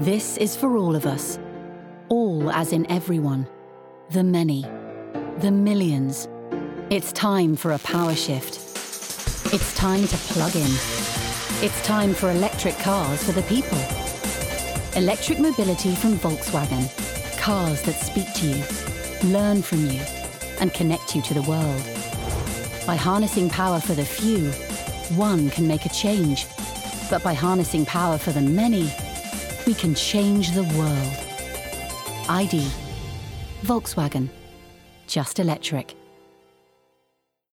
This is for all of us. All as in everyone. The many. The millions. It's time for a power shift. It's time to plug in. It's time for electric cars for the people. Electric mobility from Volkswagen. Cars that speak to you, learn from you, and connect you to the world. By harnessing power for the few, one can make a change. But by harnessing power for the many, we can change the world. ID. Volkswagen. Just electric.